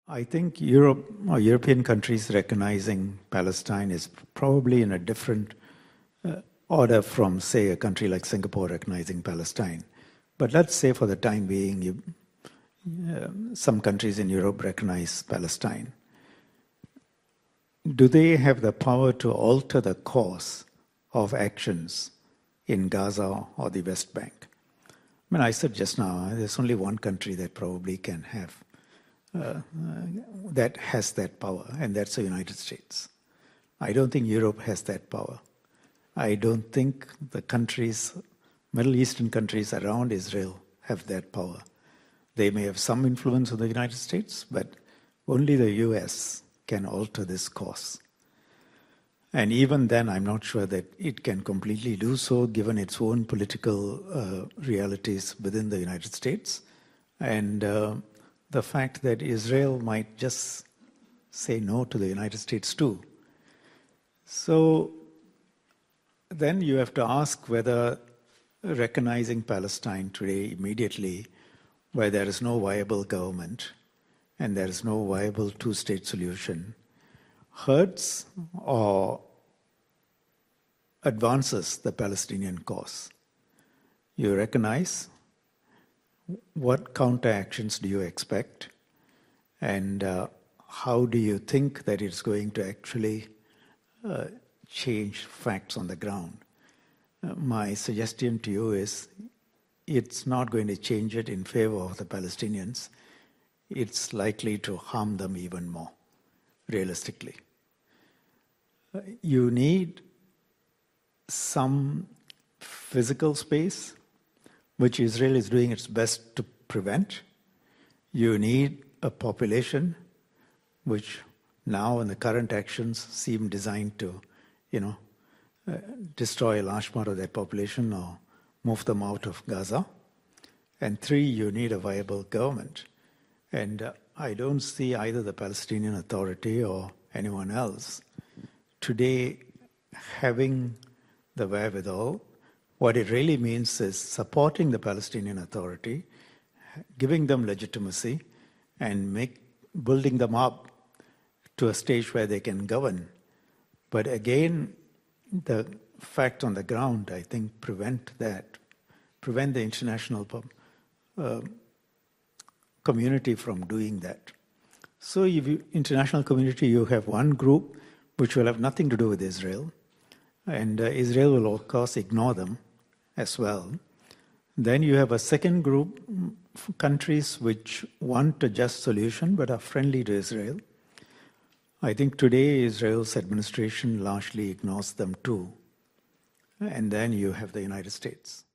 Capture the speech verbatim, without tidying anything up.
I think Europe or European countries recognizing Palestine is probably in a different uh, order from, say, a country like Singapore recognizing Palestine. But let's say for the time being, you, uh, some countries in Europe recognize Palestine. Do they have the power to alter the course of actions in Gaza or the West Bank? I mean, I said just now, there's only one country that probably can have Uh, uh, that has that power, and that's the United States. I don't think Europe has that power. I don't think the countries, Middle Eastern countries around Israel have that power. They may have some influence on the United States, but only the U S can alter this course. And even then, I'm not sure that it can completely do so, given its own political uh, realities within the United States. And uh, the fact that Israel might just say no to the United States too. So then you have to ask whether recognizing Palestine today immediately, where there is no viable government and there is no viable two-state solution, hurts or advances the Palestinian cause. You recognize, what counteractions do you expect? And uh, how do you think that it's going to actually uh, change facts on the ground? Uh, my suggestion to you is it's not going to change it in favor of the Palestinians. It's likely to harm them even more, realistically. Uh, you need some physical space, which Israel is doing its best to prevent. You need a population, which now in the current actions seem designed to, you know, uh, destroy a large part of that population or move them out of Gaza. And three, you need a viable government. And uh, I don't see either the Palestinian Authority or anyone else today having the wherewithal. What it really means is supporting the Palestinian Authority, giving them legitimacy, and make, building them up to a stage where they can govern. But again, the fact on the ground, I think, prevent that, prevent the international uh, community from doing that. So if you, international community, you have one group which will have nothing to do with Israel, and uh, Israel will, of course, ignore them as well. Then you have a second group, countries which want a just solution but are friendly to Israel. I think today Israel's administration largely ignores them too. And then you have the United States.